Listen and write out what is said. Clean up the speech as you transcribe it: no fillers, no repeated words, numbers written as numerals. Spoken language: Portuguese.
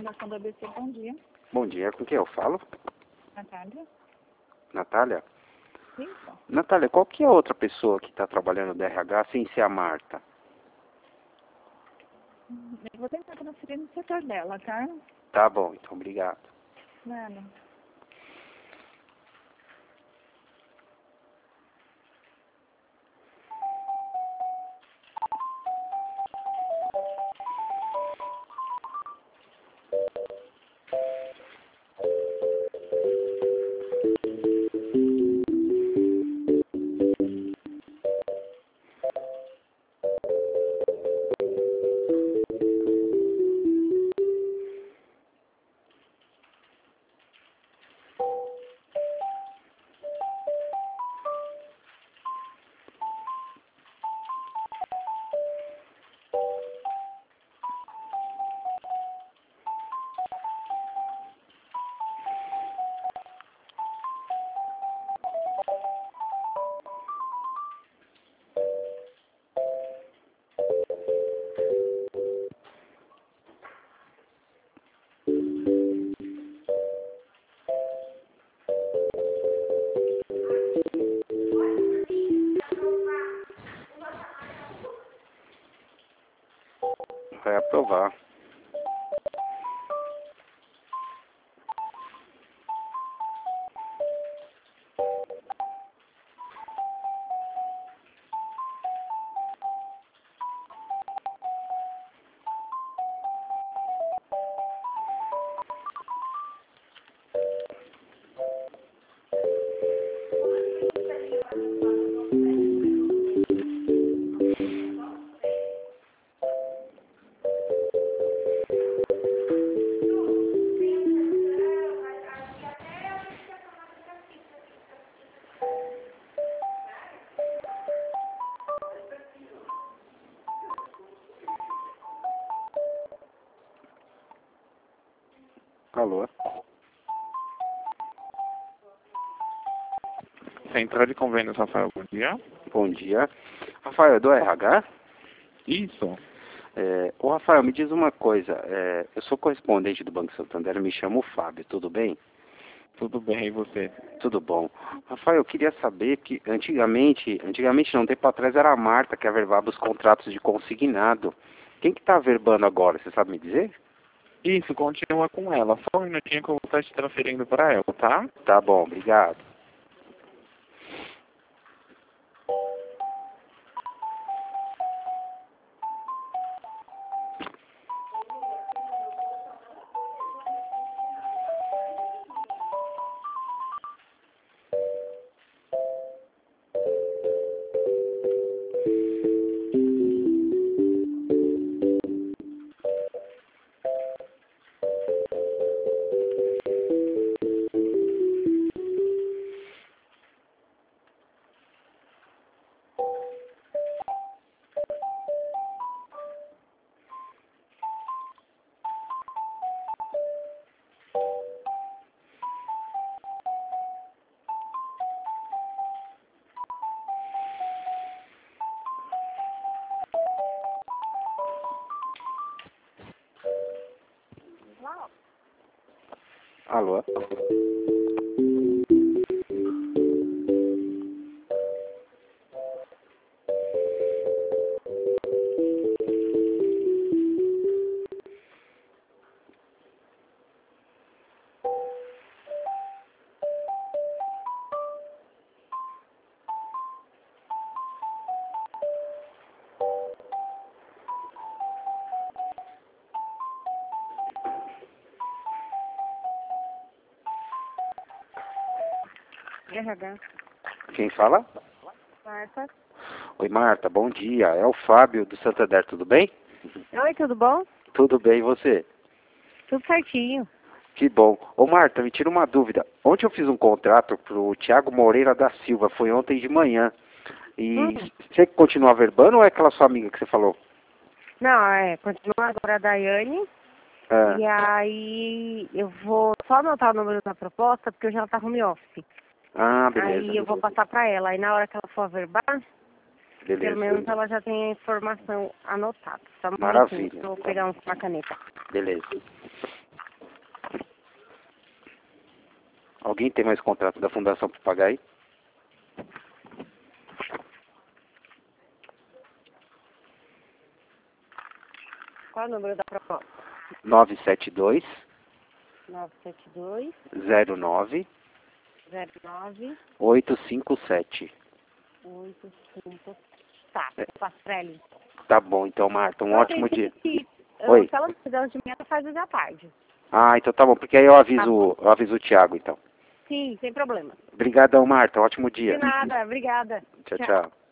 Fundação do ABC, bom dia. Bom dia, com quem eu falo? Natália? Natália? Isso. Natália, qual que é a outra pessoa que está trabalhando no DRH sem ser a Marta? Eu vou tentar transferir no setor dela, tá? Tá bom, então obrigado. Nada. Vai aprovar. Alô? Central de Convênios, Rafael, bom dia. Bom dia. Rafael, é do RH? Isso. Ô Rafael, me diz uma coisa. Eu sou correspondente do Banco Santander, me chamo Fábio, tudo bem? Tudo bem, e você? Tudo bom. Rafael, eu queria saber que antigamente não, tempo atrás era a Marta que averbava os contratos de consignado. Quem que está averbando agora, você sabe me dizer? Isso, continua com ela. Só um minutinho que eu vou estar te transferindo para ela, tá? Tá bom, obrigado. Alô? RH. Quem fala? Marta. Oi, Marta, bom dia. É o Fábio do Santander, tudo bem? Oi, tudo bom? Tudo bem, e você? Tudo certinho. Que bom. Ô, Marta, me tira uma dúvida. Ontem eu fiz um contrato pro Tiago Moreira da Silva, foi ontem de manhã. E você continua averbando ou é aquela sua amiga que você falou? Não, continua agora a Daiane. Ah, E aí eu vou só anotar o número da proposta, porque hoje ela tá home office. beleza. Aí eu vou passar para ela. Aí na hora que ela for averbar, pelo Beleza. menos ela já tem a informação anotada. Só um Maravilha. minutinho, eu vou pegar uma caneta. Beleza. Alguém tem mais contrato da fundação para pagar aí? Qual é o número da proposta? 972 972 09 09 857. 85. Tá, eu passo pra ele. Tá bom, então, Marta, um ótimo dia. Se ela não fizer de manhã, ela faz hoje à tarde. Ah, então tá bom, porque aí eu aviso o Thiago, então. Sim, sem problema. Obrigadão, Marta, ótimo dia. De nada, obrigada. Tchau, tchau.